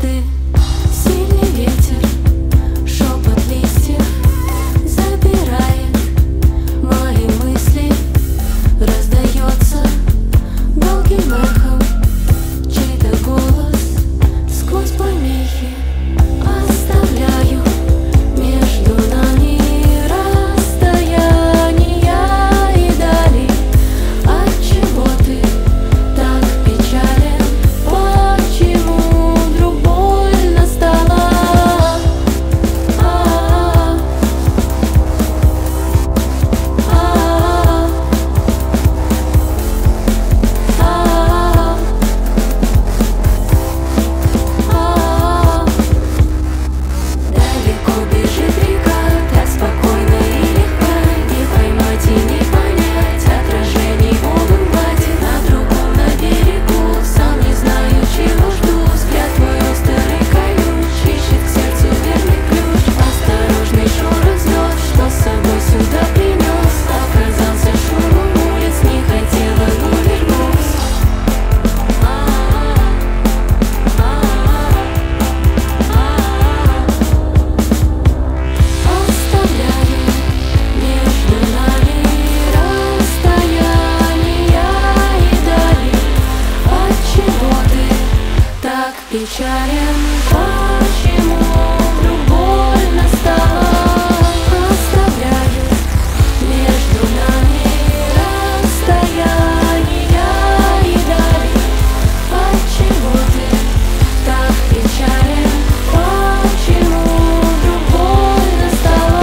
ты, сильный ветер, шепот листьев забирает мои мысли, раздается долгим эхом чей-то голос сквозь помехи. Оставляю между нами расстояния и дали. Отчего ты так печален? Почему вдруг больно стало? Далеко бежит река, так спокойно и легко. Не поймать и не понять, отражений волн гладит на другом, на берегу. Сам не знаю, чего жду. Взгляд твой острый колюч, ищет к сердцу верный ключ. Осторожный шорох звезд, что с собой сюда принес. Оказался шумом улиц, не хотела, но вернусь. Оставляю между нами расстояния и дали. Отчего ты так печален? Почему вдруг больно стало? Оставляю между нами расстояния и дали. Отчего ты так печален? Почему вдруг больно стало?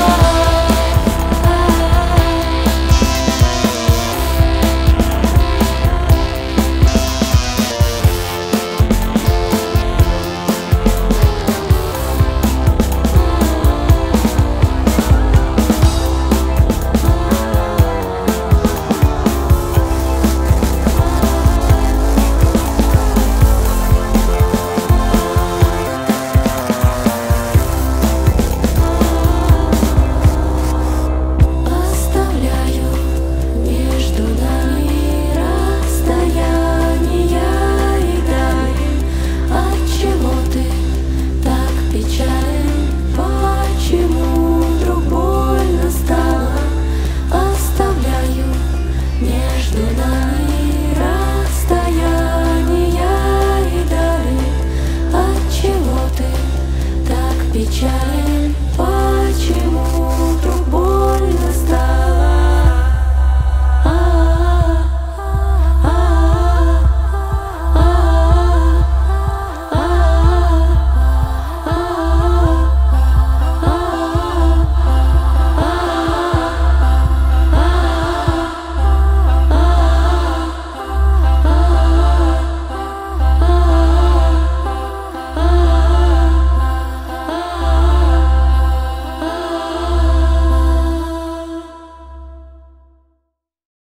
Оставляю между нами расстояния и дали. Отчего ты так печален? Почему вдруг больно стало? Оставляю между нами